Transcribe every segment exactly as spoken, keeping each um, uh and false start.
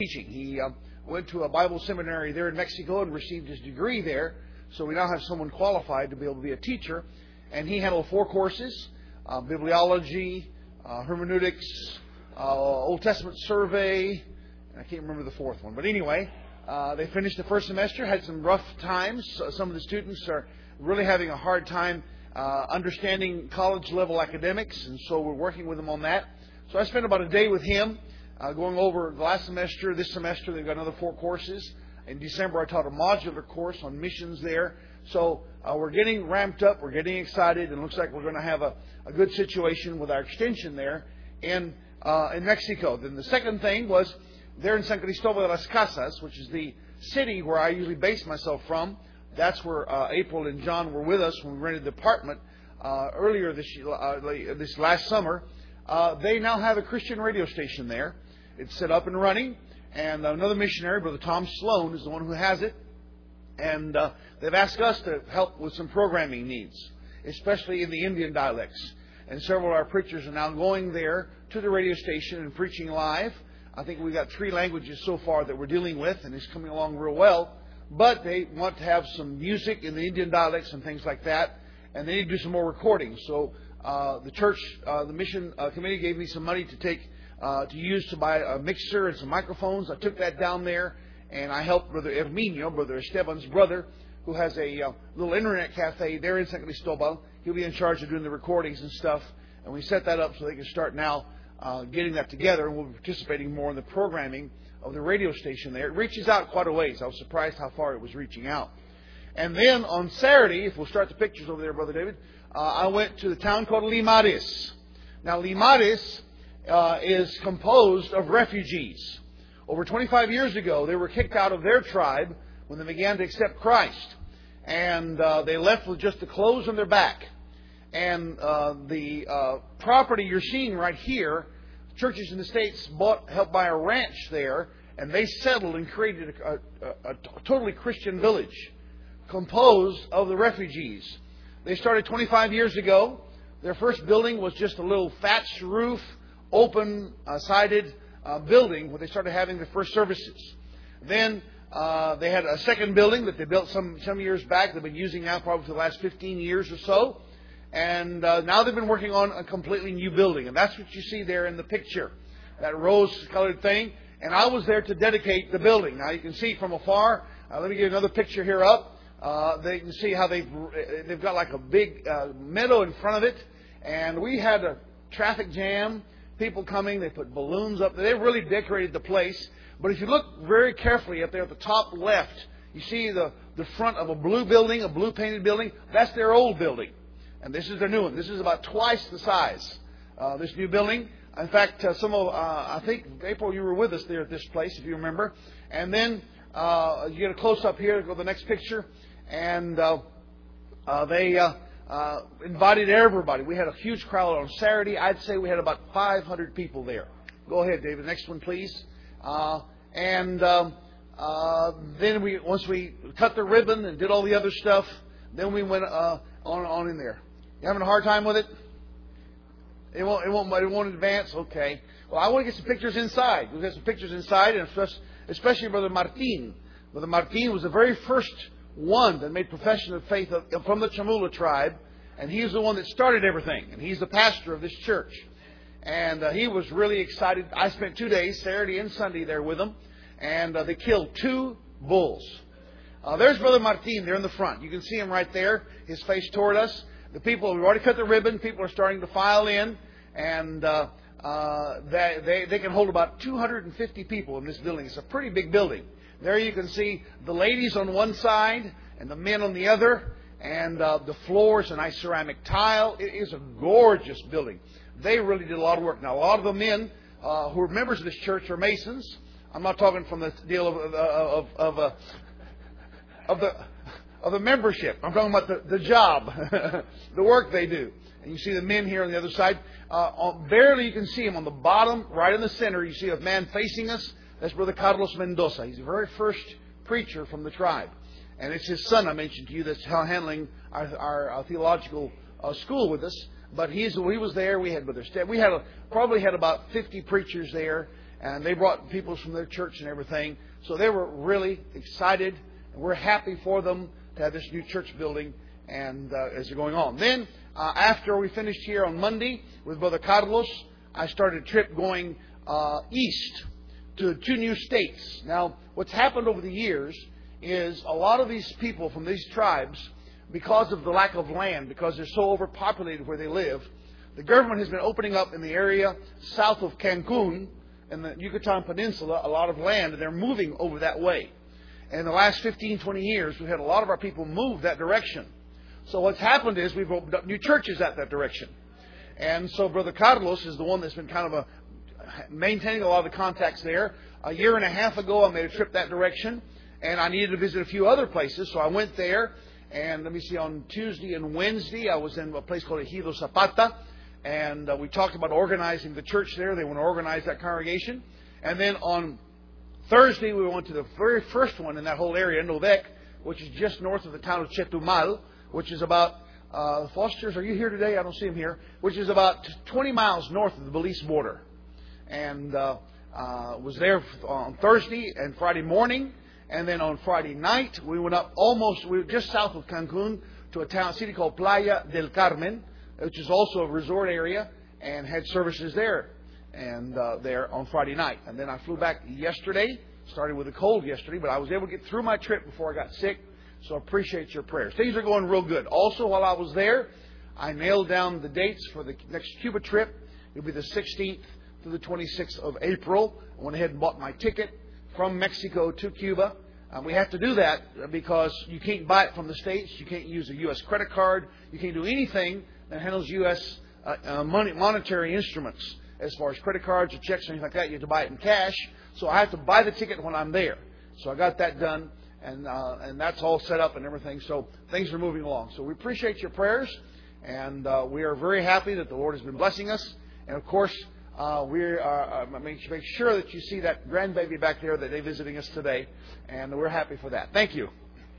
teaching. He uh, went to a Bible seminary there in Mexico and received his degree there. So we now have someone qualified to be able to be a teacher. And he handled four courses, uh, bibliology, uh, hermeneutics, uh, Old Testament survey, and I can't remember the fourth one. But anyway, uh, they finished the first semester, had some rough times. Some of the students are really having a hard time uh, understanding college-level academics, and so we're working with them on that. So I spent about a day with him uh, going over the last semester. This semester they've got another four courses. In December I taught a modular course on missions there. So uh, we're getting ramped up, we're getting excited, and it looks like we're going to have a, a good situation with our extension there in uh, in Mexico. Then the second thing was there in San Cristobal de las Casas, which is the city where I usually base myself from. That's where uh, April and John were with us when we rented the apartment uh, earlier this uh, this last summer. Uh, they now have a Christian radio station there. It's set up and running, and another missionary, Brother Tom Sloan, is the one who has it. And uh, they've asked us to help with some programming needs, especially in the Indian dialects. And several of our preachers are now going there to the radio station and preaching live. I think we've got three languages so far that we're dealing with, and it's coming along real well. But they want to have some music in the Indian dialects and things like that, and they need to do some more recordings. So uh, the church, uh, the mission uh, committee gave me some money to take uh, to use to buy a mixer and some microphones. I took that down there. And I helped Brother Herminio, Brother Esteban's brother, who has a uh, little internet cafe there in San Cristobal. He'll be in charge of doing the recordings and stuff. And we set that up so they can start now uh, getting that together. And we'll be participating more in the programming of the radio station there. It reaches out quite a ways. I was surprised how far it was reaching out. And then on Saturday, if we'll start the pictures over there, Brother David, uh, I went to the town called Limares. Now, Limares uh, is composed of refugees. Over twenty-five years ago, they were kicked out of their tribe when they began to accept Christ. And uh, they left with just the clothes on their back. And uh, the uh, property you're seeing right here, churches in the States bought, helped buy a ranch there, and they settled and created a, a, a totally Christian village composed of the refugees. They started twenty-five years ago. Their first building was just a little thatched roof, open-sided uh, Uh, building where they started having their first services. Then uh, they had a second building that they built some some years back. They've been using now probably for the last fifteen years or so. And uh, now they've been working on a completely new building. And that's what you see there in the picture, that rose-colored thing. And I was there to dedicate the building. Now you can see from afar. Uh, let me give you another picture here up. Uh, they can see how they've, they've got like a big uh, meadow in front of it. And we had a traffic jam. People coming, they put balloons up. They really decorated the place. But if you look very carefully up there at the top left, you see the, the front of a blue building, a blue painted building. That's their old building. And this is their new one. This is about twice the size, uh, this new building. In fact, uh, some of, uh, I think, April, you were with us there at this place, if you remember. And then uh, you get a close-up here, go to the next picture. And uh, uh, they... Uh, Uh, invited everybody. We had a huge crowd on Saturday. I'd say we had about five hundred people there. Go ahead, David. Next one, please. Uh, and um, uh, then we, once we cut the ribbon and did all the other stuff, then we went uh, on on in there. You having a hard time with it? It won't. It won't. It won't advance. Okay. Well, I want to get some pictures inside. We've got some pictures inside, and especially Brother Martin. Brother Martin was the very first one that made profession of faith from the Chamula tribe, and he's the one that started everything, and he's the pastor of this church. And uh, he was really excited. I spent two days, Saturday and Sunday, there with them, and uh, they killed two bulls. Uh, there's Brother Martin there in the front. You can see him right there, his face toward us. The people, we've already cut the ribbon. People are starting to file in, and uh, uh, they, they, they can hold about two hundred fifty people in this building. It's a pretty big building. There you can see the ladies on one side and the men on the other. And uh, the floor is a nice ceramic tile. It is a gorgeous building. They really did a lot of work. Now, a lot of the men uh, who are members of this church are Masons. I'm not talking from the deal of of of, uh, of the of the membership. I'm talking about the, the job, the work they do. And you see the men here on the other side. Uh, on, barely you can see them on the bottom, right in the center. You see a man facing us. That's Brother Carlos Mendoza. He's the very first preacher from the tribe. And it's his son I mentioned to you that's handling our, our, our theological uh, school with us. But he's, he was there. We had Brother Steph. We had a, probably had about fifty preachers there. and they brought people from their church and everything. So they were really excited, and we're happy for them to have this new church building and uh, as they're going on. Then, uh, after we finished here on Monday with Brother Carlos, I started a trip going uh, east to two new states. Now, what's happened over the years is a lot of these people from these tribes, because of the lack of land, because they're so overpopulated where they live, the government has been opening up in the area south of Cancun, in the Yucatan Peninsula, a lot of land, and they're moving over that way. And in the last fifteen, twenty years, we've had a lot of our people move that direction. So what's happened is we've opened up new churches at that direction. And so Brother Carlos is the one that's been kind of a, maintaining a lot of the contacts there. A year and a half ago, I made a trip that direction, and I needed to visit a few other places. So I went there, and let me see, on Tuesday and Wednesday, I was in a place called Ejido Zapata, and uh, we talked about organizing the church there. They want to organize that congregation. And then on Thursday, we went to the very first one in that whole area, Nodec, which is just north of the town of Chetumal, which is about, uh, Fosters, are you here today? I don't see him here. Which is about twenty miles north of the Belize border. And uh, uh, was there on Thursday and Friday morning. And then on Friday night, we went up almost, we were just south of Cancun to a town, city called Playa del Carmen, which is also a resort area, and had services there. And uh, there on Friday night. And then I flew back yesterday, started with a cold yesterday, but I was able to get through my trip before I got sick. So I appreciate your prayers. Things are going real good. Also, while I was there, I nailed down the dates for the next Cuba trip. It'll be the sixteenth to the twenty-sixth of April. I went ahead and bought my ticket from Mexico to Cuba. Um, we have to do that because you can't buy it from the States. You can't use a U S credit card. You can't do anything that handles U S uh, uh, money, monetary instruments. As far as credit cards or checks or anything like that, you have to buy it in cash. So I have to buy the ticket when I'm there. So I got that done. And uh, and that's all set up and everything. So things are moving along. So we appreciate your prayers. And uh, we are very happy that the Lord has been blessing us. And of course, uh, we are uh, make, make sure that you see that grandbaby back there that they're visiting us today. And we're happy for that. Thank you.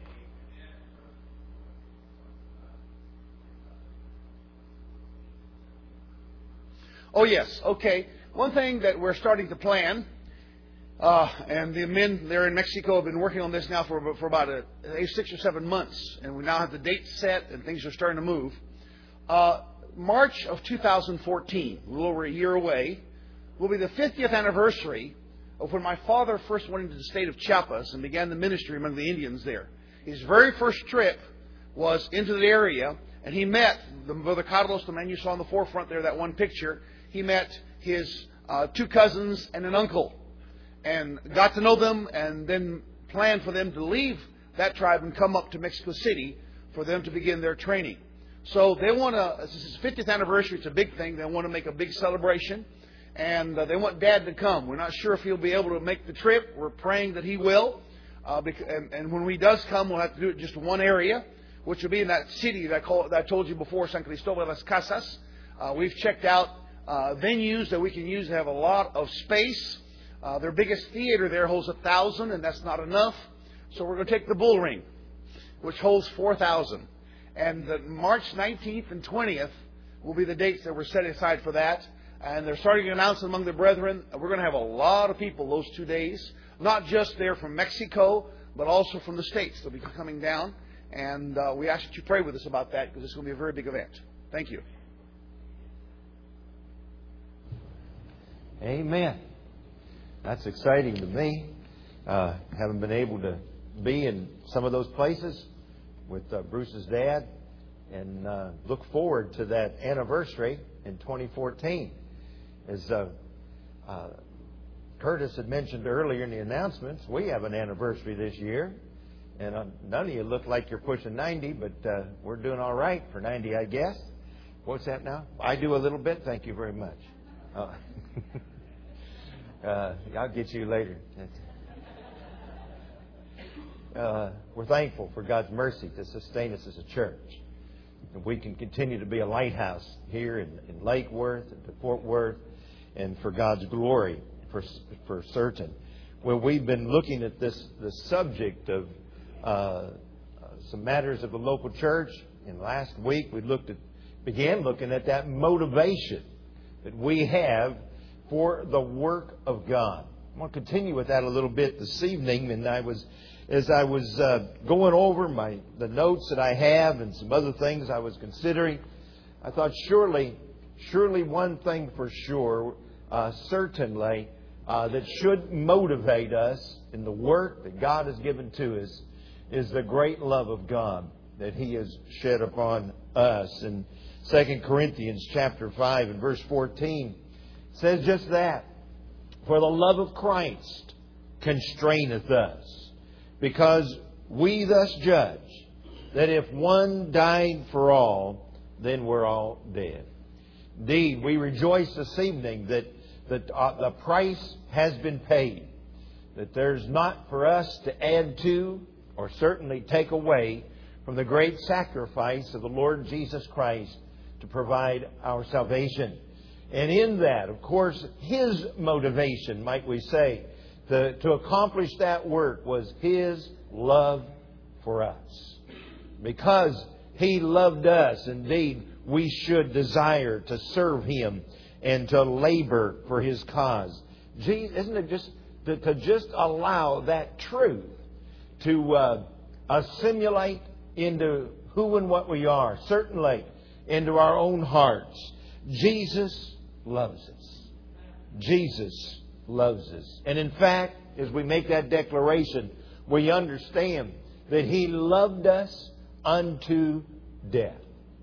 Oh, yes. Okay. One thing that we're starting to plan. Uh, and the men there in Mexico have been working on this now for, for about a, a six or seven months. And we now have the date set and things are starting to move. Uh, March of two thousand fourteen, a little over a year away, will be the fiftieth anniversary of when my father first went into the state of Chiapas and began the ministry among the Indians there. His very first trip was into the area, and he met the Brother Carlos, the man you saw in the forefront there, that one picture. He met his uh, two cousins and an uncle, and got to know them, and then planned for them to leave that tribe and come up to Mexico City for them to begin their training. So they want to, this is his fiftieth anniversary, it's a big thing. They want to make a big celebration, and uh, they want Dad to come. We're not sure if he'll be able to make the trip. We're praying that he will. Uh, because, and, and when he does come, we'll have to do it just in one area, which will be in that city that I, call, that I told you before, San Cristobal de las Casas. Uh, we've checked out uh, venues that we can use that have a lot of space. Uh, their biggest theater there holds a thousand, and that's not enough. So we're going to take the Bull Ring, which holds four thousand. And the March nineteenth and twentieth will be the dates that were set aside for that. And they're starting to announce among the brethren. We're going to have a lot of people those two days. Not just there from Mexico, but also from the States. They'll be coming down. And uh, we ask that you pray with us about that, because it's going to be a very big event. Thank you. Amen. That's exciting to me. Uh, haven't been able to be in some of those places with uh, Bruce's dad, and uh, look forward to that anniversary in twenty fourteen. As uh, uh, Curtis had mentioned earlier in the announcements, we have an anniversary this year, and uh, none of you look like you're pushing ninety, but uh, we're doing all right for ninety, I guess. What's that now? I do a little bit. Thank you very much. Uh, Uh, I'll get you later. Uh, we're thankful for God's mercy to sustain us as a church. And we can continue to be a lighthouse here in, in Lake Worth and to Fort Worth, and for God's glory, for for certain. Well, we've been looking at this, this subject of uh, some matters of the local church. And last week we looked at began looking at that motivation that we have for the work of God. I want to continue with that a little bit this evening. And I was, as I was uh, going over my the notes that I have and some other things I was considering, I thought surely, surely one thing for sure, uh, certainly, uh, that should motivate us in the work that God has given to us is the great love of God that He has shed upon us. In Second Corinthians chapter five and verse fourteen, it says just that. For the love of Christ constraineth us, because we thus judge that if one died for all, then we're all dead. Indeed, we rejoice this evening that, that uh, the price has been paid, that there's not for us to add to or certainly take away from the great sacrifice of the Lord Jesus Christ to provide our salvation. And in that, of course, His motivation, might we say, to, to accomplish that work was His love for us. Because He loved us, indeed, we should desire to serve Him and to labor for His cause. Gee, isn't it just to, to just allow that truth to uh, assimilate into who and what we are, certainly into our own hearts. Jesus loves us. Jesus loves us. And in fact, as we make that declaration, we understand that He loved us unto death.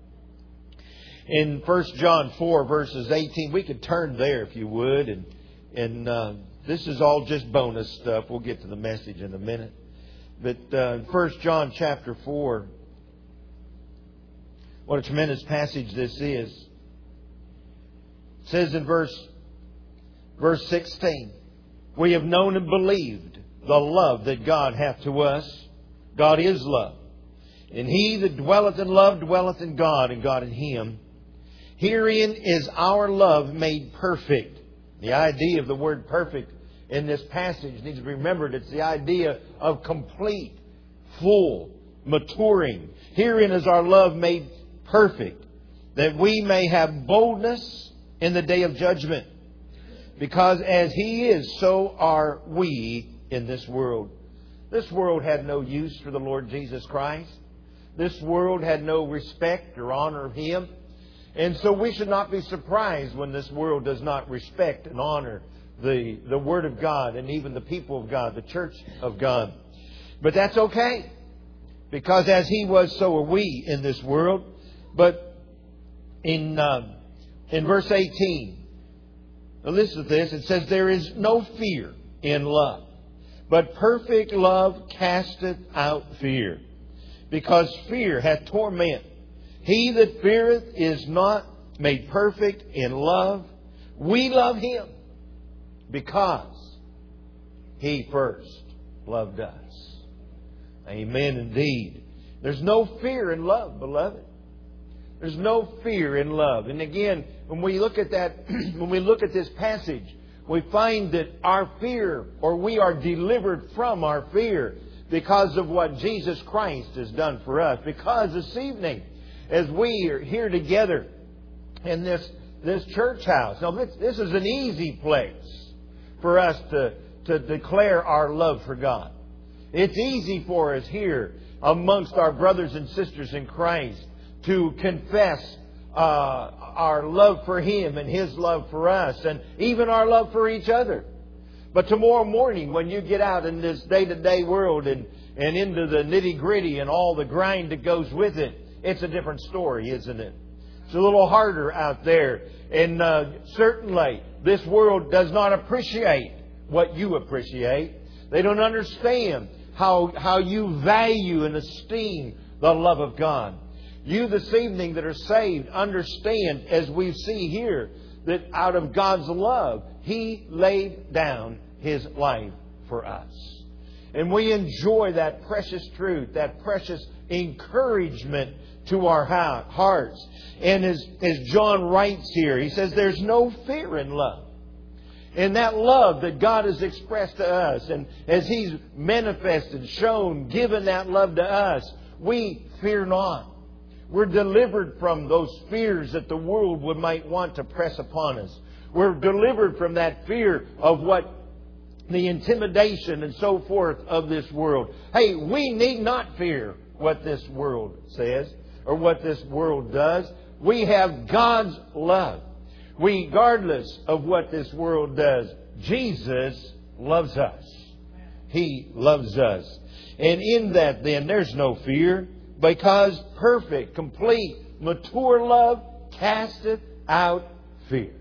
In First John four, verses eighteen, we could turn there if you would. And, and uh, this is all just bonus stuff. We'll get to the message in a minute. But uh, First John chapter four, what a tremendous passage this is. It says in verse, verse sixteen, we have known and believed the love that God hath to us. God is love. And he that dwelleth in love dwelleth in God, and God in him. Herein is our love made perfect. The idea of the word perfect in this passage needs to be remembered. It's the idea of complete, full, maturing. Herein is our love made perfect, that we may have boldness in the day of judgment. Because as He is, so are we in this world. This world had no use for the Lord Jesus Christ. This world had no respect or honor of Him. And so we should not be surprised when this world does not respect and honor the, the Word of God and even the people of God, the church of God. But that's okay. Because as He was, so are we in this world. But in, uh, in verse eighteen, now listen to this. It says, there is no fear in love, but perfect love casteth out fear. Because fear hath torment. He that feareth is not made perfect in love. We love Him because He first loved us. Amen indeed. There's no fear in love, beloved. There's no fear in love. And again, when we look at that, when we look at this passage, we find that our fear, or we are delivered from our fear because of what Jesus Christ has done for us. Because this evening, as we are here together in this, this church house, now this, this is an easy place for us to, to declare our love for God. It's easy for us here amongst our brothers and sisters in Christ to confess uh, our love for Him and His love for us, and even our love for each other. But tomorrow morning, when you get out in this day-to-day world and, and into the nitty-gritty and all the grind that goes with it, it's a different story, isn't it? It's a little harder out there. And uh, certainly, this world does not appreciate what you appreciate. They don't understand how, how you value and esteem the love of God. You this evening that are saved understand, as we see here, that out of God's love, He laid down His life for us. And we enjoy that precious truth, that precious encouragement to our hearts. And as, as John writes here, he says there's no fear in love. And that love that God has expressed to us, and as He's manifested, shown, given that love to us, we fear not. We're delivered from those fears that the world would might want to press upon us. We're delivered from that fear of what the intimidation and so forth of this world. Hey, we need not fear what this world says or what this world does. We have God's love. Regardless of what this world does, Jesus loves us. He loves us. And in that then, there's no fear, because perfect, complete, mature love casteth out fear.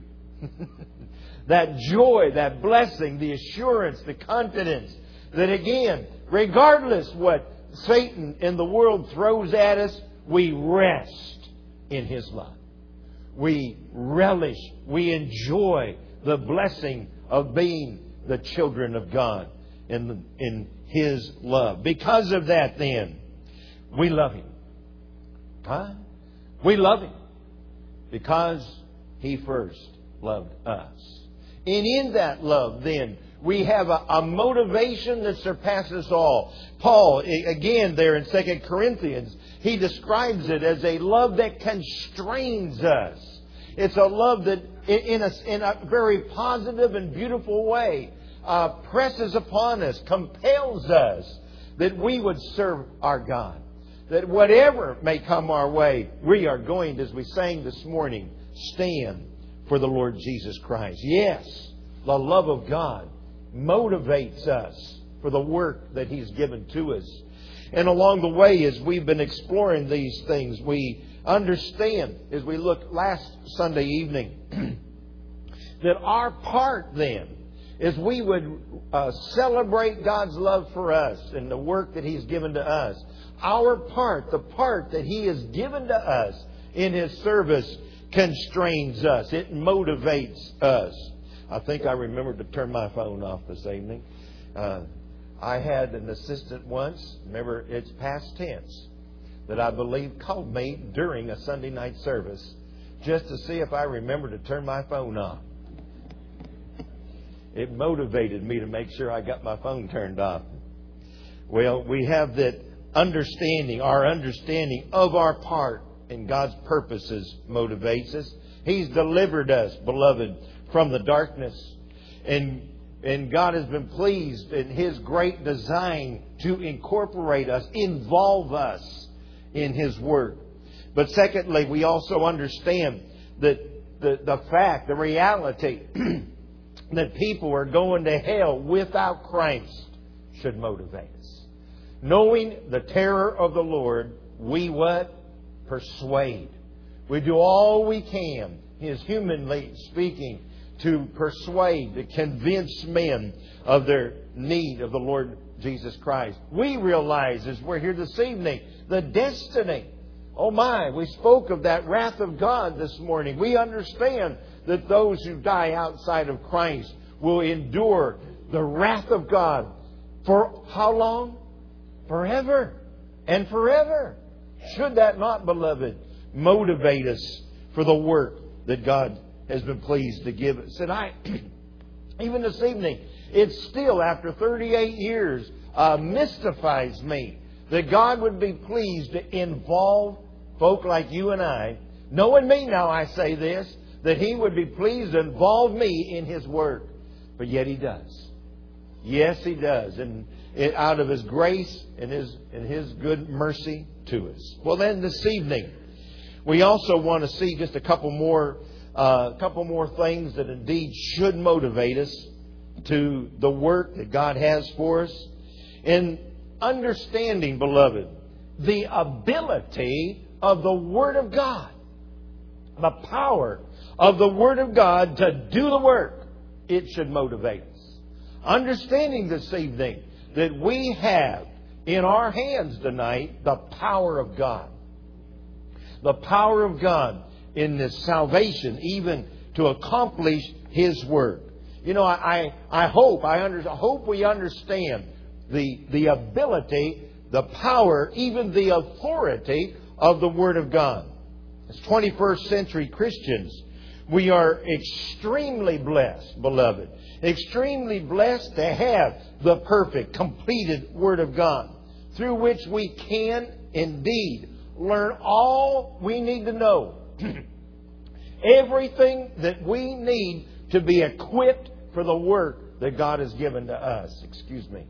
That joy, that blessing, the assurance, the confidence that again, regardless what Satan and the world throws at us, we rest in His love. We relish, we enjoy the blessing of being the children of God in, in His love. Because of that then, we love Him. Huh? We love Him because He first loved us. And in that love then, we have a, a motivation that surpasses all. Paul, again there in Second Corinthians, he describes it as a love that constrains us. It's a love that in a, in a very positive and beautiful way uh, presses upon us, compels us that we would serve our God. That whatever may come our way, we are going to, as we sang this morning, stand for the Lord Jesus Christ. Yes, the love of God motivates us for the work that He's given to us. And along the way, as we've been exploring these things, we understand, as we looked last Sunday evening, that our part then, as we would uh, celebrate God's love for us and the work that He's given to us, our part, the part that He has given to us in His service, constrains us. It motivates us. I think I remembered to turn my phone off this evening. Uh, I had an assistant once, remember it's past tense, that I believe called me during a Sunday night service just to see if I remembered to turn my phone off. It motivated me to make sure I got my phone turned off. Well, we have that understanding, our understanding of our part in God's purposes motivates us. He's delivered us, beloved, from the darkness. And, and God has been pleased in His great design to incorporate us, involve us in His work. But secondly, we also understand that the, the fact, the reality that people are going to hell without Christ should motivate us. Knowing the terror of the Lord, we what? Persuade. We do all we can, as humanly speaking, to persuade, to convince men of their need of the Lord Jesus Christ. We realize, as we're here this evening, the destiny. Oh my, we spoke of that wrath of God this morning. We understand that those who die outside of Christ will endure the wrath of God for how long? Forever and forever. Should that not, beloved, motivate us for the work that God has been pleased to give us? And I, even this evening, it still, after thirty-eight years, uh, mystifies me that God would be pleased to involve folk like you and I. Knowing me now, I say this, that He would be pleased to involve me in His work. But yet He does. Yes, He does. And it, out of His grace and His, and His good mercy to us. Well, then this evening, we also want to see just a couple more uh, couple more things that indeed should motivate us to the work that God has for us. In understanding, beloved, the ability of the Word of God, the power of the Word of God to do the work, it should motivate us. Understanding this evening that we have in our hands tonight the power of God. The power of God in this salvation, even to accomplish His work. You know, I, I hope I, under, I hope we understand the, the ability, the power, even the authority of the Word of God. As twenty-first century Christians, we are extremely blessed, beloved. Extremely blessed to have the perfect, completed Word of God, through which we can indeed learn all we need to know. Everything that we need to be equipped for the work that God has given to us. Excuse me.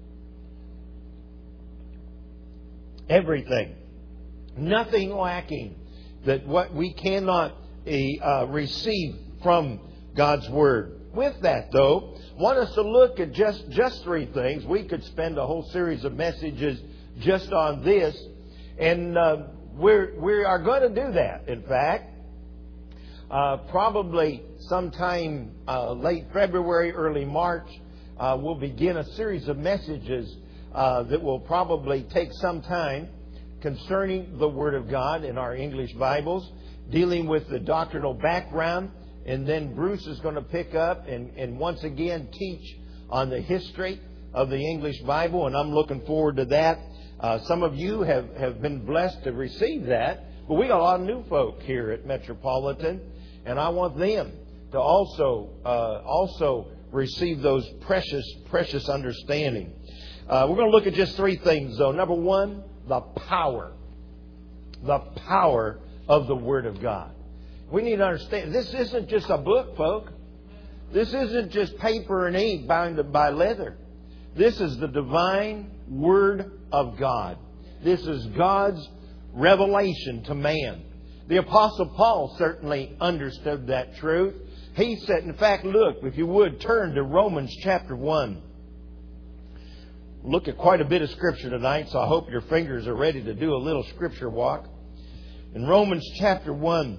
Everything. Nothing lacking that what we cannot uh, receive from God's Word. With that, though, I want us to look at just, just three things. We could spend a whole series of messages just on this. And uh, we're, we are going to do that, in fact. Uh, probably sometime uh, late February, early March, uh, we'll begin a series of messages uh, that will probably take some time concerning the Word of God in our English Bibles, dealing with the doctrinal background. And then Bruce is going to pick up and, and once again teach on the history of the English Bible. And I'm looking forward to that. Uh, some of you have, have been blessed to receive that. But we got a lot of new folk here at Metropolitan. And I want them to also uh, also receive those precious, precious understanding. Uh, we're going to look at just three things, though. Number one, the power. The power of the Word of God. We need to understand, this isn't just a book, folk. This isn't just paper and ink bound by leather. This is the divine Word of God. This is God's revelation to man. The Apostle Paul certainly understood that truth. He said, in fact, look, if you would, turn to Romans chapter one. Look at quite a bit of Scripture tonight, so I hope your fingers are ready to do a little Scripture walk. In Romans chapter one,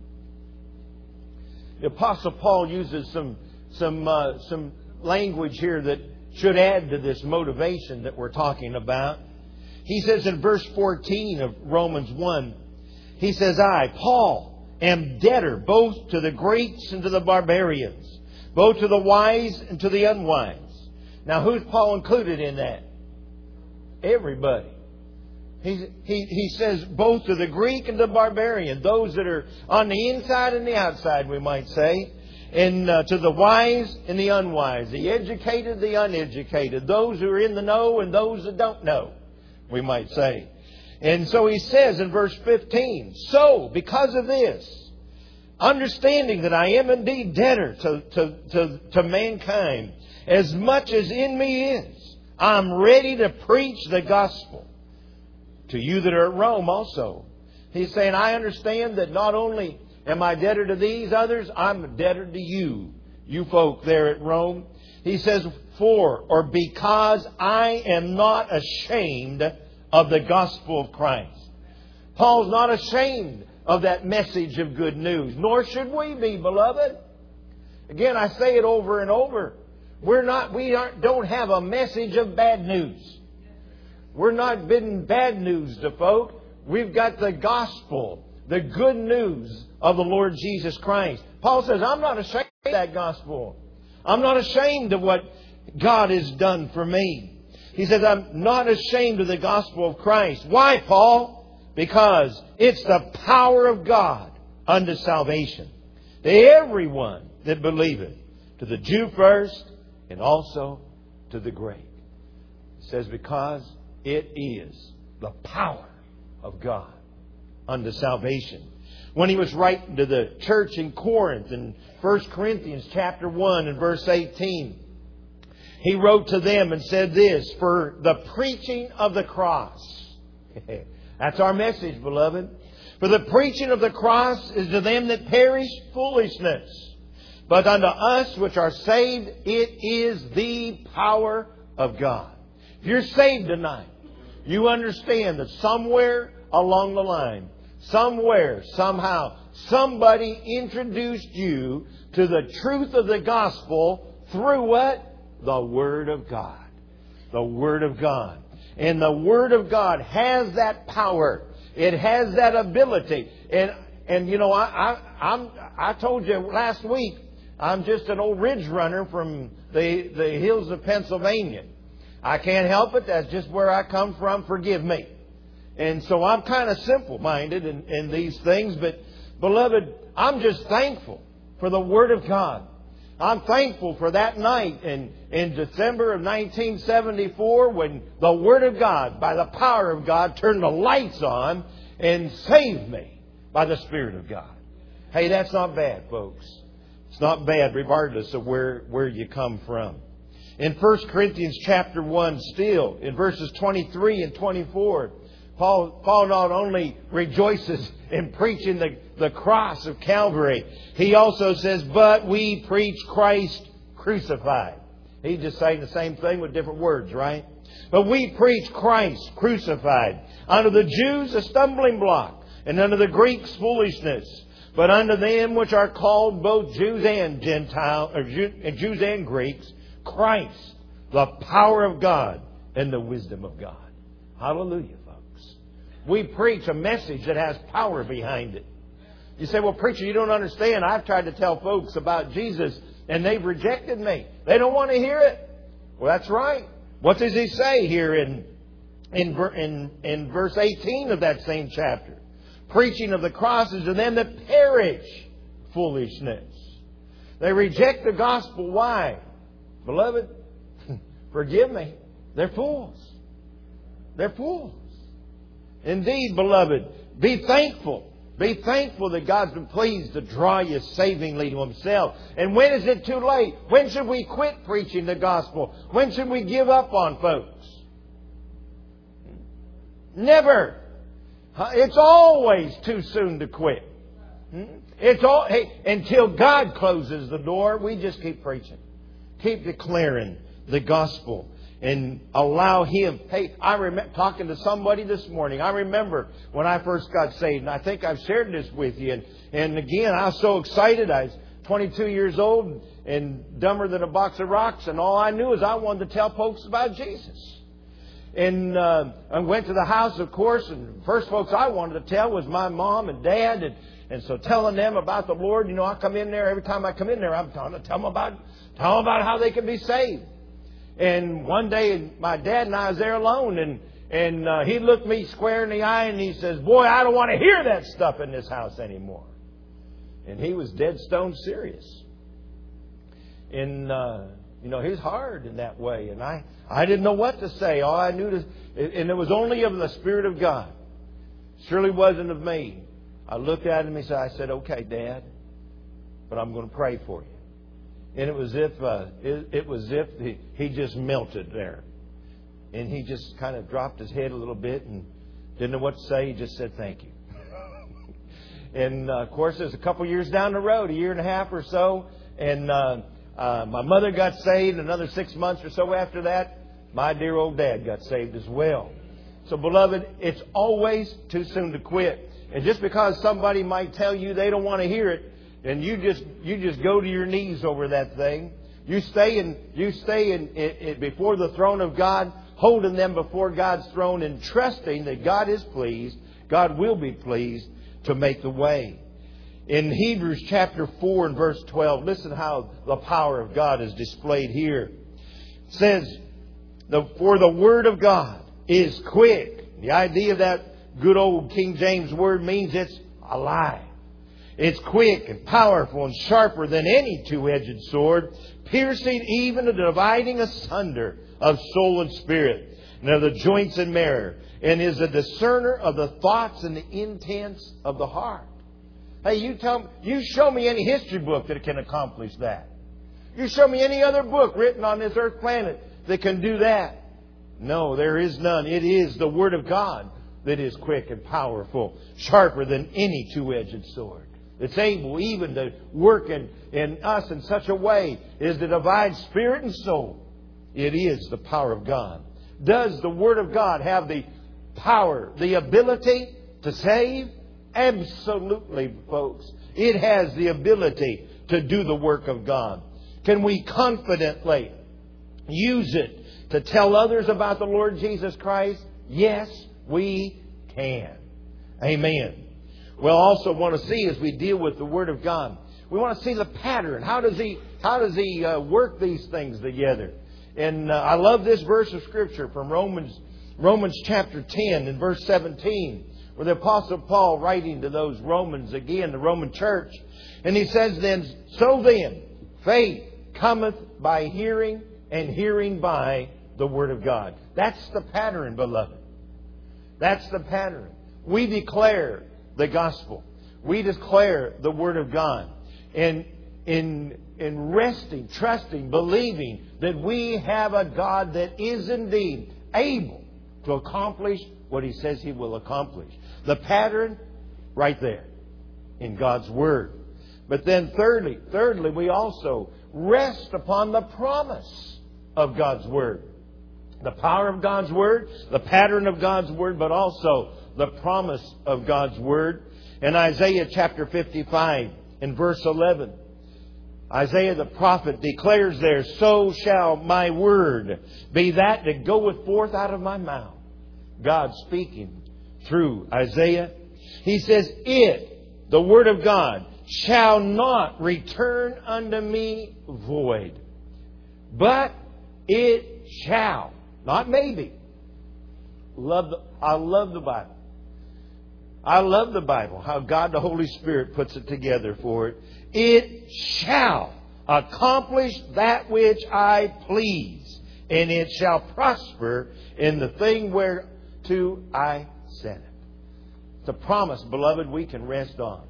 the Apostle Paul uses some some uh, some language here that should add to this motivation that we're talking about. He says in verse fourteen of Romans one, he says, I, Paul, am debtor both to the Greeks and to the barbarians, both to the wise and to the unwise. Now, who's Paul included in that? Everybody. He, he, he says both to the Greek and the barbarian, those that are on the inside and the outside, we might say, and uh, to the wise and the unwise, the educated, the uneducated, those who are in the know and those that don't know, we might say. And so he says in verse fifteen, so because of this, understanding that I am indeed debtor to, to, to, to mankind, as much as in me is, I'm ready to preach the gospel to you that are at Rome also. He's saying, I understand that not only am I debtor to these others, I'm a debtor to you, you folk there at Rome. He says, for or because I am not ashamed of the gospel of Christ. Paul's not ashamed of that message of good news, nor should we be, beloved. Again, I say it over and over. We're not, we aren't, don't have a message of bad news. We're not bidding bad news to folk. We've got the gospel, the good news of the Lord Jesus Christ. Paul says, I'm not ashamed of that gospel. I'm not ashamed of what God has done for me. He says, I'm not ashamed of the gospel of Christ. Why, Paul? Because it's the power of God unto salvation to everyone that believeth, to the Jew first and also to the Greek. It says, because it is the power of God unto salvation. When he was writing to the church in Corinth in First Corinthians chapter one and verse eighteen, he wrote to them and said this, for the preaching of the cross. That's our message, beloved. For the preaching of the cross is to them that perish foolishness. But unto us which are saved, it is the power of God. If you're saved tonight, you understand that somewhere along the line, somewhere, somehow, somebody introduced you to the truth of the gospel through what? The Word of God. The Word of God. And the Word of God has that power. It has that ability. And, and you know, I, I, I'm, I told you last week, I'm just an old ridge runner from the, the hills of Pennsylvania. I can't help it. That's just where I come from. Forgive me. And so I'm kind of simple-minded in, in these things. But, beloved, I'm just thankful for the Word of God. I'm thankful for that night in, in December of nineteen seventy-four when the Word of God, by the power of God, turned the lights on and saved me by the Spirit of God. Hey, that's not bad, folks. It's not bad regardless of where, where you come from. In First Corinthians chapter one, still, in verses twenty-three and twenty-four, Paul, Paul not only rejoices in preaching the, the cross of Calvary, he also says, but we preach Christ crucified. He's just saying the same thing with different words, right? But we preach Christ crucified. Unto the Jews a stumbling block, and unto the Greeks foolishness. But unto them which are called both Jews and Gentile, or Jews and Greeks, Christ, the power of God and the wisdom of God. Hallelujah, folks. We preach a message that has power behind it. You say, well, preacher, you don't understand. I've tried to tell folks about Jesus and they've rejected me. They don't want to hear it. Well, that's right. What does he say here in, in, in, in verse eighteen of that same chapter? Preaching of the cross is to them that perish foolishness. They reject the gospel. Why? Beloved, forgive me. They're fools. They're fools. Indeed, beloved, be thankful. Be thankful that God's been pleased to draw you savingly to Himself. And when is it too late? When should we quit preaching the gospel? When should we give up on folks? Never. It's always too soon to quit. It's all, hey, until God closes the door, we just keep preaching. Keep declaring the gospel. And allow Him. Hey, I remember talking to somebody this morning. I remember when I first got saved. And I think I've shared this with you. And, and again, I was so excited. I was twenty-two years old and dumber than a box of rocks. And all I knew is I wanted to tell folks about Jesus. And uh, I went to the house, of course. And the first folks I wanted to tell was my mom and dad. And, and so telling them about the Lord. You know, I come in there. Every time I come in there, I'm trying to tell them about, tell them about how they can be saved. And one day, my dad and I was there alone, and and uh, he looked me square in the eye, and he says, "Boy, I don't want to hear that stuff in this house anymore." And he was dead stone serious. And uh, you know, he's hard in that way, and I I didn't know what to say. All I knew to, and it was only of the Spirit of God. Surely wasn't of me. I looked at him and said, "I said, okay, Dad, but I'm going to pray for you." And it was if uh, it, it was if he, he just melted there, and he just kind of dropped his head a little bit and didn't know what to say. He just said thank you. And uh, of course, there's a couple years down the road, a year and a half or so, and uh, uh, my mother got saved. Another six months or so after that, my dear old dad got saved as well. So, beloved, it's always too soon to quit. And just because somebody might tell you they don't want to hear it, and you just you just go to your knees over that thing. You stay in you stay in, in, in before the throne of God, holding them before God's throne and trusting that God is pleased, God will be pleased to make the way. In Hebrews chapter four and verse twelve, listen how the power of God is displayed here. It says, the, for the word of God is quick. The idea of that good old King James word means it's alive. It's quick and powerful and sharper than any two-edged sword, piercing even to dividing asunder of soul and spirit, and of the joints and marrow, and is a discerner of the thoughts and the intents of the heart. Hey, you tell me, you show me any history book that can accomplish that. You show me any other book written on this earth planet that can do that. No, there is none. It is the Word of God that is quick and powerful, sharper than any two-edged sword. It's able even to work in, in us in such a way as to divide spirit and soul. It is the power of God. Does the Word of God have the power, the ability to save? Absolutely, folks. It has the ability to do the work of God. Can we confidently use it to tell others about the Lord Jesus Christ? Yes, we can. Amen. We'll also want to see as we deal with the Word of God, we want to see the pattern. How does He how does He uh, work these things together? And uh, I love this verse of Scripture from Romans Romans chapter ten and verse seventeen, where the Apostle Paul writing to those Romans again, the Roman church, and he says, "Then so then, faith cometh by hearing, and hearing by the Word of God." That's the pattern, beloved. That's the pattern. We declare the gospel. We declare the Word of God. And in, in resting, trusting, believing that we have a God that is indeed able to accomplish what He says He will accomplish. The pattern, right there, in God's Word. But then thirdly, thirdly, we also rest upon the promise of God's Word. The power of God's Word, the pattern of God's Word, but also the promise of God's Word. In Isaiah chapter fifty-five, in verse eleven, Isaiah the prophet declares there, "So shall my word be that that goeth forth out of my mouth." God speaking through Isaiah. He says, "It," the word of God, "shall not return unto me void, but it shall." Not maybe. Love the, I love the Bible. I love the Bible, how God the Holy Spirit puts it together for it. "It shall accomplish that which I please, and it shall prosper in the thing whereto I sent it." It's a promise, beloved, we can rest on.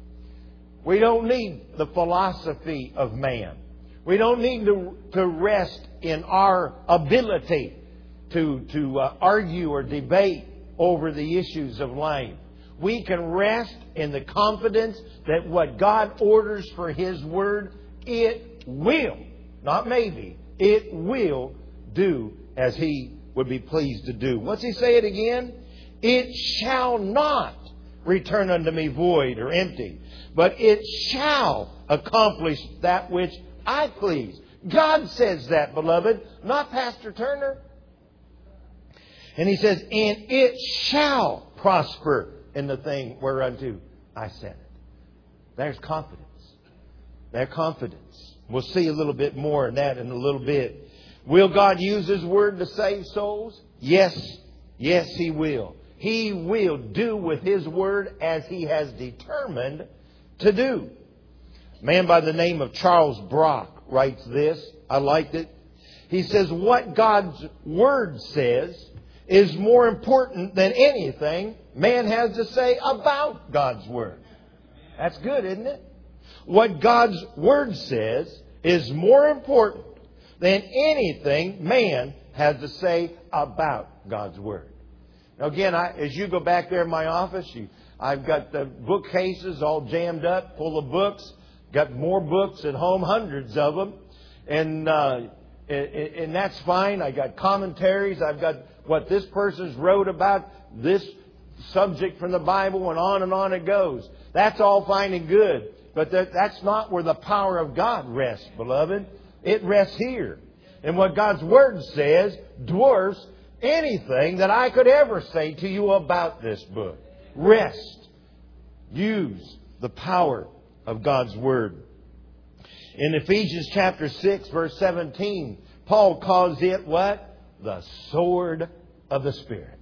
We don't need the philosophy of man. We don't need to, to rest in our ability to, to uh, argue or debate over the issues of life. We can rest in the confidence that what God orders for His Word, it will, not maybe, it will do as He would be pleased to do. What's He say it again? "It shall not return unto me void or empty, but it shall accomplish that which I please." God says that, beloved, not Pastor Turner. And He says, "And it shall prosper in the thing whereunto I sent it." There's confidence. There's confidence. We'll see a little bit more of that in a little bit. Will God use His Word to save souls? Yes. Yes, He will. He will do with His Word as He has determined to do. A man by the name of Charles Brock writes this. I liked it. He says, "What God's Word says is more important than anything man has to say about God's Word." That's good, isn't it? What God's Word says is more important than anything man has to say about God's Word. Now again, I, as you go back there in my office, you, I've got the bookcases all jammed up, full of books. Got more books at home, hundreds of them. And, uh, and, and that's fine. I got commentaries. I've got what this person's wrote about this subject from the Bible, and on and on it goes. That's all fine and good. But that, that's not where the power of God rests, beloved. It rests here. And what God's Word says dwarfs anything that I could ever say to you about this book. Rest. Use the power of God's Word. In Ephesians chapter six, verse seventeen, Paul calls it what? The sword of the Spirit.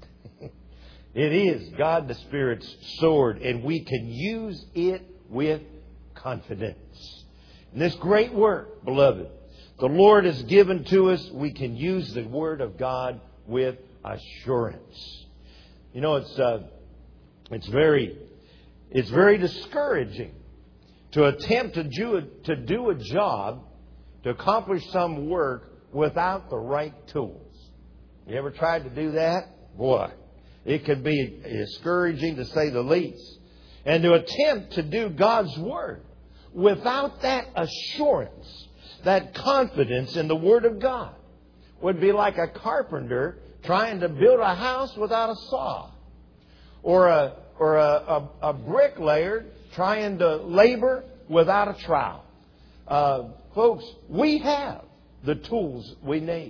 It is God the Spirit's sword, and we can use it with confidence. In this great work, beloved, the Lord has given to us, we can use the Word of God with assurance. You know, it's uh, it's very it's very discouraging to attempt to do, a, to do a job, to accomplish some work without the right tools. You ever tried to do that? Boy, it can be discouraging to say the least. And to attempt to do God's Word without that assurance, that confidence in the Word of God, would be like a carpenter trying to build a house without a saw. Or a, or a, a, a bricklayer trying to labor without a trowel. Uh, folks, we have the tools we need.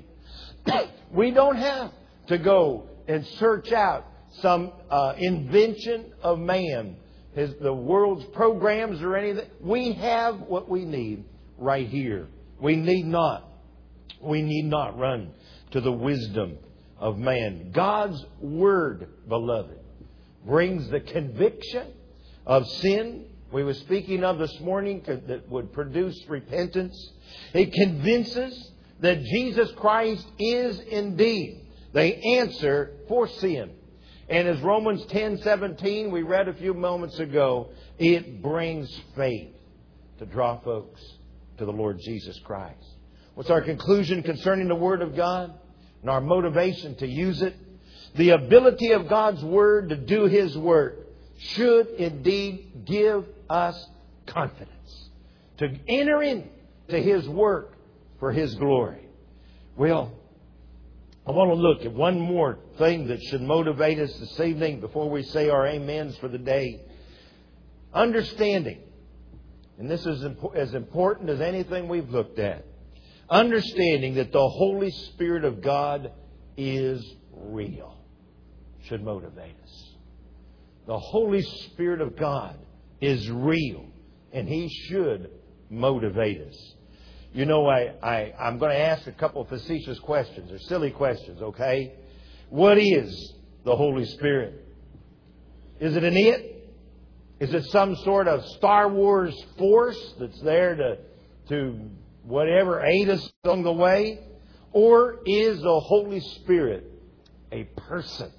We don't have to go and search out some uh, invention of man, his, the world's programs or anything. We have what we need right here. We need not. We need not run to the wisdom of man. God's Word, beloved, brings the conviction of sin we were speaking of this morning that would produce repentance. It convinces that Jesus Christ is indeed the answer for sin. And as Romans ten seventeen we read a few moments ago, it brings faith to draw folks to the Lord Jesus Christ. What's our conclusion concerning the Word of God and our motivation to use it? The ability of God's Word to do His work should indeed give us confidence to enter into His work for His glory. Well, I want to look at one more thing that should motivate us this evening before we say our amens for the day. Understanding, and this is as important as anything we've looked at, understanding that the Holy Spirit of God is real should motivate us. The Holy Spirit of God is real, and He should motivate us. You know, I, I, I'm going to ask a couple of facetious questions, or silly questions, okay? What is the Holy Spirit? Is it an it? Is it some sort of Star Wars force that's there to, to whatever, aid us along the way? Or is the Holy Spirit a person?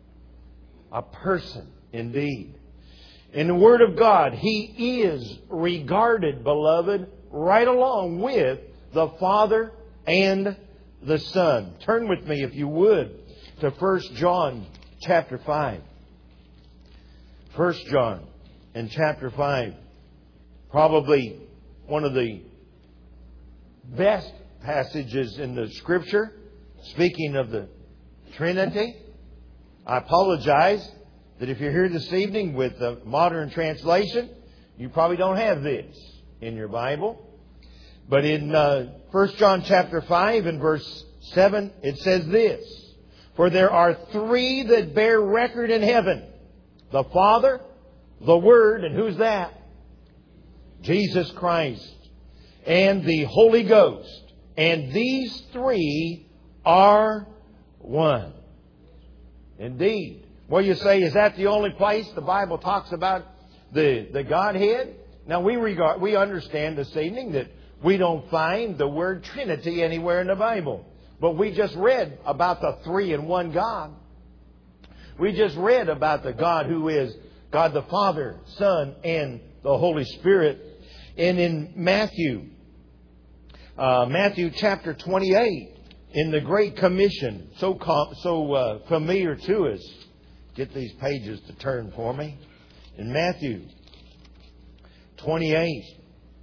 A person, indeed. In the Word of God, He is regarded, beloved, right along with the Father and the Son. Turn with me, if you would, to First John chapter five. First John in chapter five. Probably one of the best passages in the Scripture, speaking of the Trinity. I apologize that if you're here this evening with the modern translation, you probably don't have this in your Bible. But in uh, First John chapter five and verse seven, it says this: For there are three that bear record in heaven, the Father, the Word, and who's that? Jesus Christ, and the Holy Ghost. And these three are one. Indeed. Well, you say, is that the only place the Bible talks about the, the Godhead? Now, we regard, we understand this evening that we don't find the word Trinity anywhere in the Bible. But we just read about the three in one God. We just read about the God who is God the Father, Son, and the Holy Spirit. And in Matthew, uh, Matthew chapter twenty-eight, in the Great Commission, so com- so uh, familiar to us. Get these pages to turn for me. In Matthew twenty-eight,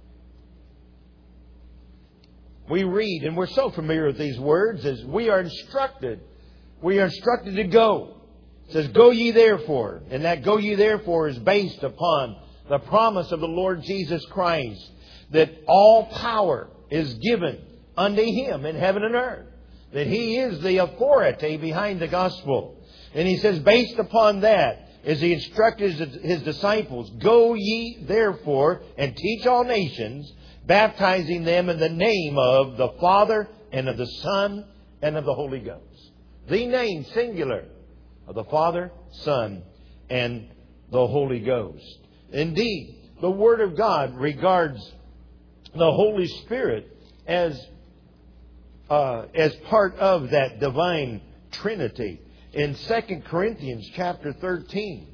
we read, and we're so familiar with these words, as we are instructed. We are instructed to go. It says, Go ye therefore. And that go ye therefore is based upon the promise of the Lord Jesus Christ, that all power is given unto Him in heaven and earth. That He is the authority behind the gospel. And He says, based upon that, as He instructed His disciples, Go ye therefore and teach all nations, baptizing them in the name of the Father and of the Son and of the Holy Ghost. The name singular of the Father, Son, and the Holy Ghost. Indeed, the Word of God regards the Holy Spirit as uh, as part of that divine Trinity. In Second Corinthians chapter thirteen,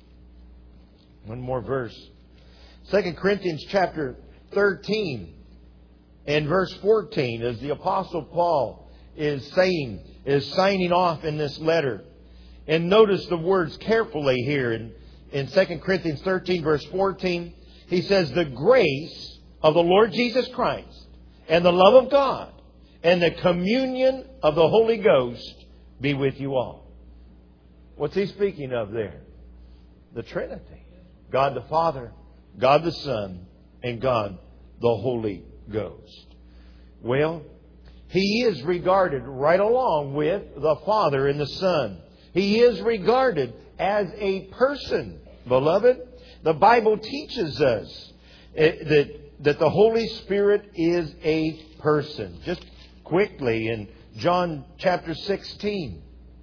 one more verse. Second Corinthians chapter thirteen and verse fourteen, as the Apostle Paul is saying, is signing off in this letter. And notice the words carefully here in, in Second Corinthians thirteen verse fourteen. He says, The grace of the Lord Jesus Christ and the love of God and the communion of the Holy Ghost be with you all. What's he speaking of there? The Trinity. God the Father, God the Son, and God the Holy Ghost. Well, He is regarded right along with the Father and the Son. He is regarded as a person, beloved. The Bible teaches us that, that the Holy Spirit is a person. Just quickly, in John chapter sixteen,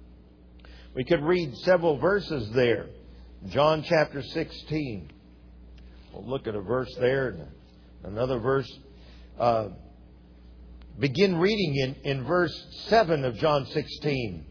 we could read several verses there. John chapter sixteen. We'll look at a verse there and another verse. Uh, begin reading in, in verse seven of John sixteen.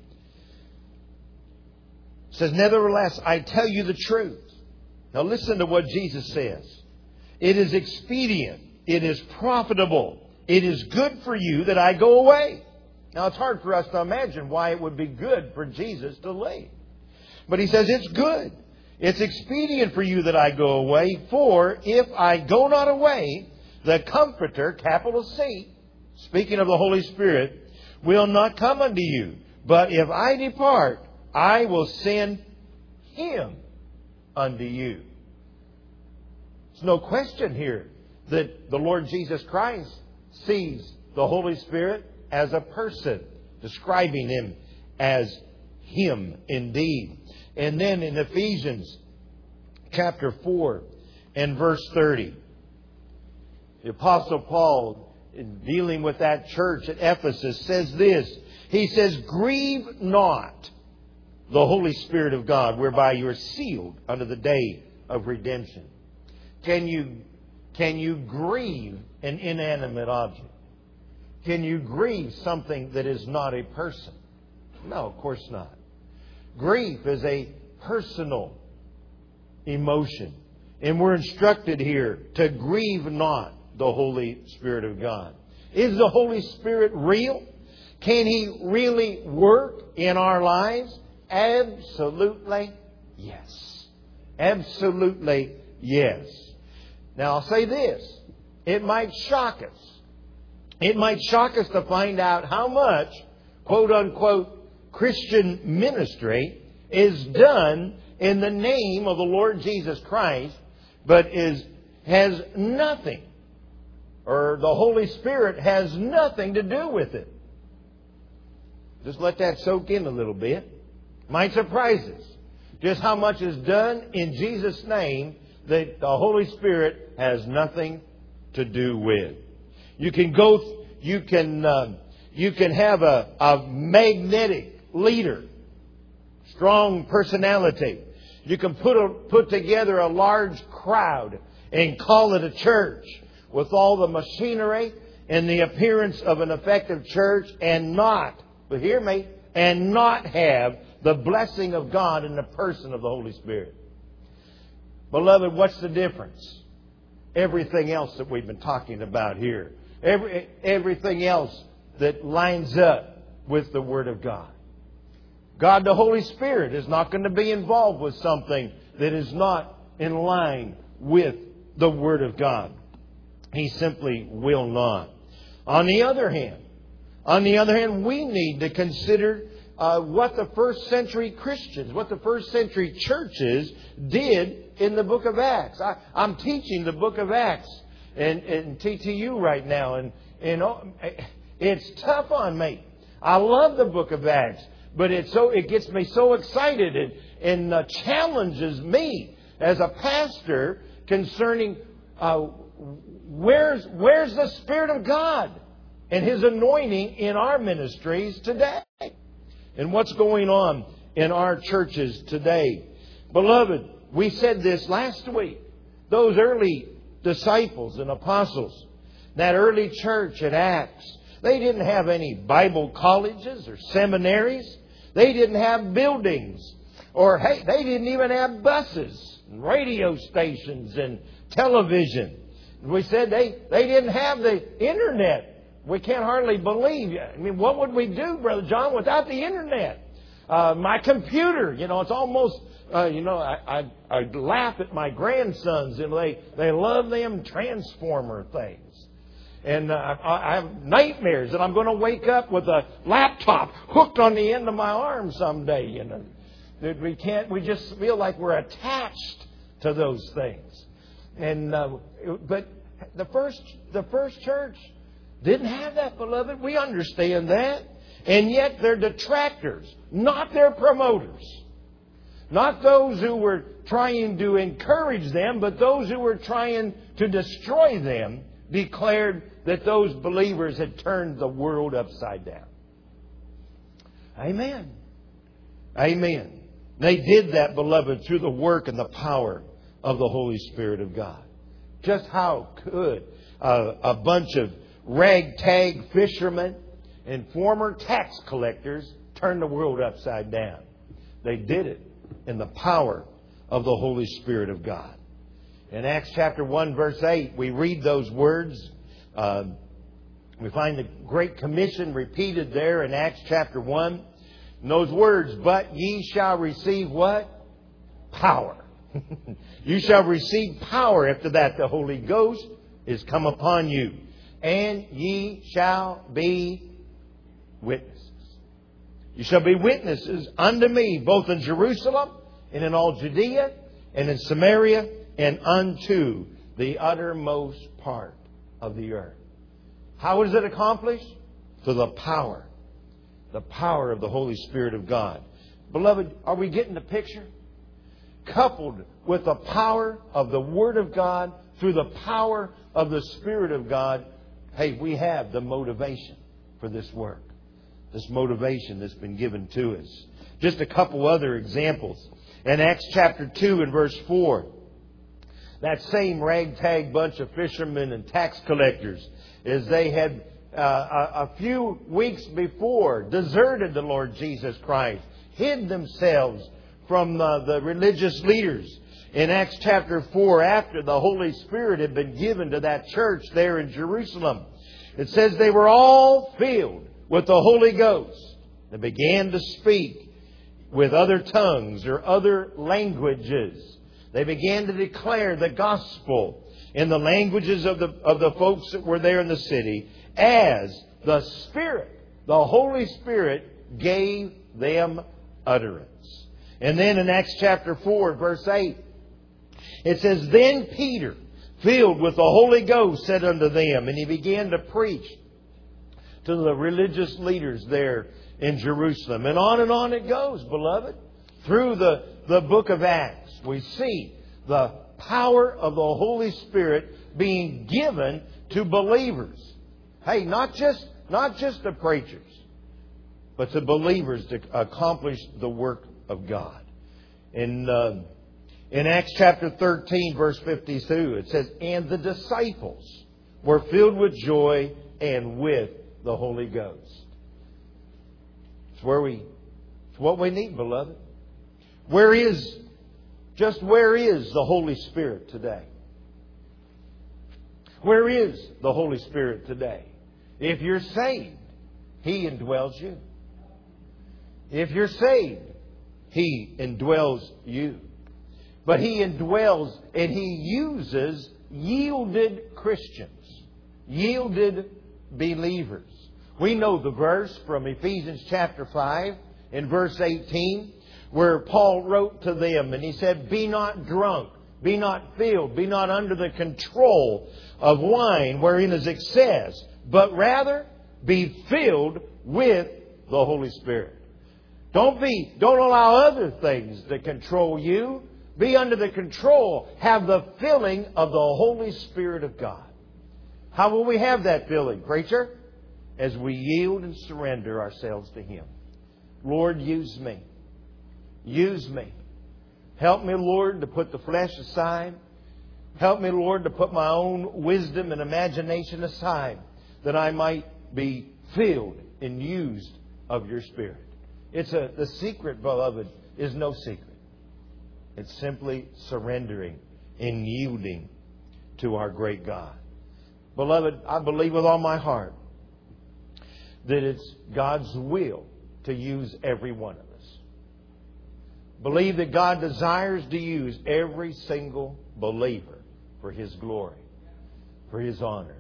It says, Nevertheless, I tell you the truth. Now listen to what Jesus says. It is expedient, it is profitable. It is good for you that I go away. Now, it's hard for us to imagine why it would be good for Jesus to leave. But He says it's good. It's expedient for you that I go away. For if I go not away, the Comforter, capital C, speaking of the Holy Spirit, will not come unto you. But if I depart, I will send Him unto you. There's no question here that the Lord Jesus Christ sees the Holy Spirit as a person, describing Him as Him indeed. And then in Ephesians chapter four and verse thirty, the Apostle Paul, in dealing with that church at Ephesus, says this. He says, grieve not the Holy Spirit of God, whereby you are sealed unto the day of redemption. Can you, can you grieve an inanimate object? Can you grieve something that is not a person? No, of course not. Grief is a personal emotion. And we're instructed here to grieve not the Holy Spirit of God. Is the Holy Spirit real? Can He really work in our lives? Absolutely yes. Absolutely yes. Now I'll say this. It might shock us. It might shock us to find out how much, quote unquote, Christian ministry is done in the name of the Lord Jesus Christ, but is has nothing, or the Holy Spirit has nothing to do with it. Just let that soak in a little bit. Might surprise us just how much is done in Jesus' name that the Holy Spirit has nothing to do with. You can go, you can, uh, you can have a, a magnetic leader, strong personality. You can put a, put together a large crowd and call it a church with all the machinery and the appearance of an effective church, and not, but hear me, and not have the blessing of God in the person of the Holy Spirit. Beloved, what's the difference? Everything else that we've been talking about here. Every, everything else that lines up with the Word of God. God, the Holy Spirit, is not going to be involved with something that is not in line with the Word of God. He simply will not. On the other hand, on the other hand, we need to consider uh, what the first century Christians, what the first century churches did in the book of Acts. I, I'm teaching the book of Acts in, in T T U right now, and, and it's tough on me. I love the book of Acts, but it so it gets me so excited and, and uh, challenges me as a pastor concerning uh, where's where's the Spirit of God and His anointing in our ministries today, and what's going on in our churches today. Beloved, we said this last week. Those early disciples and apostles, that early church at Acts, they didn't have any Bible colleges or seminaries. They didn't have buildings. Or, hey, they didn't even have buses, and radio stations, and television. We said they, they didn't have the internet. We can't hardly believe. I mean, what would we do, Brother John, without the internet? Uh, my computer, you know, it's almost, uh, you know, I, I, I laugh at my grandsons. You know, they, they love them transformer things. And uh, I, I have nightmares that I'm going to wake up with a laptop hooked on the end of my arm someday, you know. That we can't, we just feel like we're attached to those things. And, uh, but the first, the first church didn't have that, beloved. We understand that. And yet they're detractors, not their promoters. Not those who were trying to encourage them, but those who were trying to destroy them declared that those believers had turned the world upside down. Amen. Amen. They did that, beloved, through the work and the power of the Holy Spirit of God. Just how could uh, a bunch of ragtag fishermen and former tax collectors turn the world upside down? They did it in the power of the Holy Spirit of God. In Acts chapter one, verse eight, we read those words. Uh, we find the Great Commission repeated there in Acts chapter one. And those words, but ye shall receive what? Power. You shall receive power. After that, the Holy Ghost is come upon you. And ye shall be witnesses. You shall be witnesses unto me, both in Jerusalem and in all Judea and in Samaria and unto the uttermost part of the earth. How is it accomplished? Through the power. The power of the Holy Spirit of God. Beloved, are we getting the picture? Coupled with the power of the Word of God, through the power of the Spirit of God, hey, we have the motivation for this work. This motivation that's been given to us. Just a couple other examples. In Acts chapter two and verse four, that same ragtag bunch of fishermen and tax collectors, as they had uh, a, a few weeks before deserted the Lord Jesus Christ, hid themselves from the, the religious leaders. In Acts chapter four, after the Holy Spirit had been given to that church there in Jerusalem, it says they were all filled with the Holy Ghost. They began to speak with other tongues or other languages. They began to declare the gospel in the languages of the, of the folks that were there in the city, as the Spirit, the Holy Spirit, gave them utterance. And then in Acts chapter four, verse eight, it says, then Peter, filled with the Holy Ghost, said unto them, and he began to preach to the religious leaders there in Jerusalem. And on and on it goes, beloved. Through the, the book of Acts, we see the power of the Holy Spirit being given to believers. Hey, not just, not just the preachers, but to believers to accomplish the work of God. In, uh, in Acts chapter thirteen, verse fifty-two, it says, and the disciples were filled with joy and with the Holy Ghost. It's where we, it's what we need, beloved. Where is, just where is the Holy Spirit today? Where is the Holy Spirit today? If you're saved, He indwells you. If you're saved, He indwells you. But He indwells and He uses yielded Christians, yielded believers. We know the verse from Ephesians chapter five in verse eighteen, where Paul wrote to them and he said, be not drunk, be not filled, be not under the control of wine wherein is excess, but rather be filled with the Holy Spirit. Don't be, don't allow other things to control you. Be under the control. Have the filling of the Holy Spirit of God. How will we have that filling, preacher? As we yield and surrender ourselves to Him. Lord, use me. Use me. Help me, Lord, to put the flesh aside. Help me, Lord, to put my own wisdom and imagination aside, that I might be filled and used of your Spirit. It's a, the secret, beloved, is no secret. It's simply surrendering and yielding to our great God. Beloved, I believe with all my heart that it's God's will to use every one of us. Believe that God desires to use every single believer for His glory, for His honor.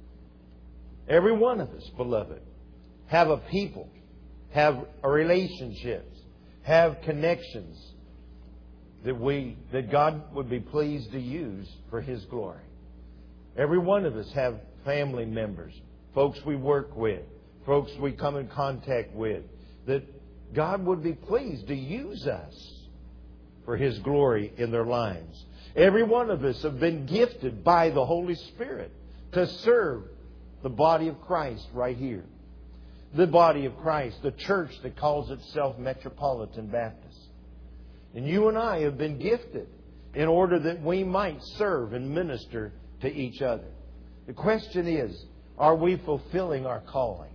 Every one of us, beloved, have a people, have relationships, have connections that we that God would be pleased to use for His glory. Every one of us have family members, folks we work with, folks we come in contact with, that God would be pleased to use us for His glory in their lives. Every one of us have been gifted by the Holy Spirit to serve the body of Christ right here. The body of Christ, the church that calls itself Metropolitan Baptist. And you and I have been gifted in order that we might serve and minister to each other. The question is, are we fulfilling our calling?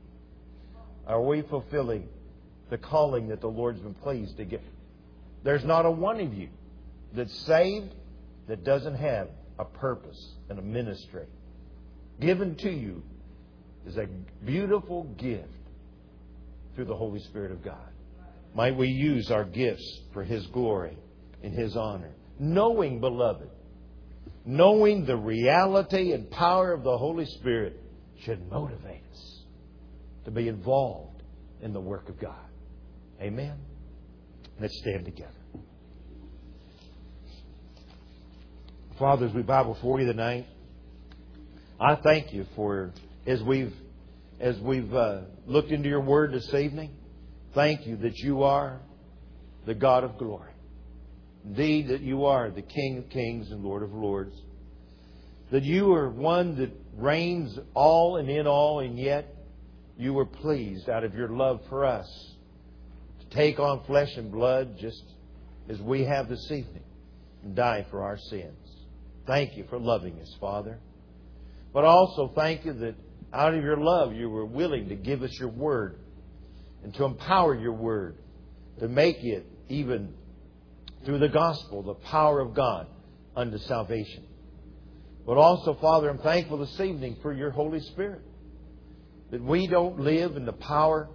Are we fulfilling the calling that the Lord's been pleased to give? There's not a one of you that's saved that doesn't have a purpose and a ministry given to you is a beautiful gift through the Holy Spirit of God. Might we use our gifts for His glory and His honor. Knowing, beloved, knowing the reality and power of the Holy Spirit should motivate us to be involved in the work of God. Amen? Let's stand together. Father, as we bow before You tonight, I thank You for, as we've as we've uh, looked into Your Word this evening, thank You that You are the God of glory. Indeed, that You are the King of kings and Lord of lords. That You are one that reigns all and in all, and yet You were pleased out of Your love for us to take on flesh and blood just as we have this evening and die for our sins. Thank You for loving us, Father. But also thank You that out of Your love You were willing to give us Your Word and to empower Your Word to make it, even through the gospel, the power of God unto salvation. But also, Father, I'm thankful this evening for Your Holy Spirit, that we don't live in the power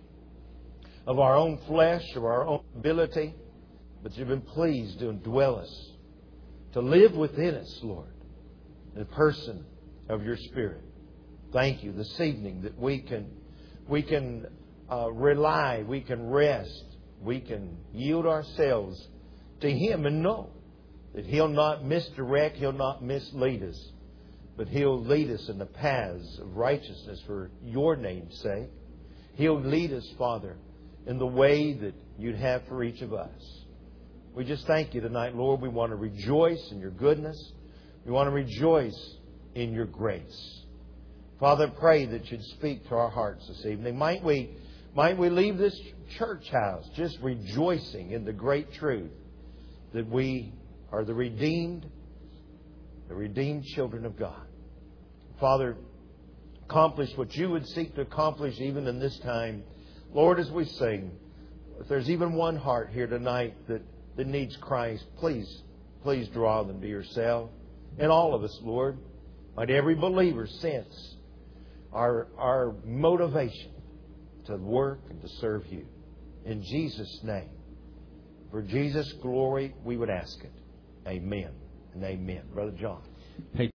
of our own flesh or our own ability, but You've been pleased to indwell us, to live within us, Lord, in the person of Your Spirit. Thank You this evening that we can we can uh, rely, we can rest, we can yield ourselves to Him and know that He'll not misdirect, He'll not mislead us, but He'll lead us in the paths of righteousness for Your name's sake. He'll lead us, Father, in the way that You'd have for each of us. We just thank You tonight, Lord. We want to rejoice in Your goodness. We want to rejoice in Your grace. Father, pray that You'd speak to our hearts this evening. Might we, might we leave this church house just rejoicing in the great truth that we are the redeemed, the redeemed children of God. Father, accomplish what You would seek to accomplish even in this time. Lord, as we sing, if there's even one heart here tonight that, that needs Christ, please, please draw them to Yourself. And all of us, Lord, might every believer sense our, our motivation to work and to serve You. In Jesus' name. For Jesus' glory, we would ask it. Amen and amen. Brother John. Hey.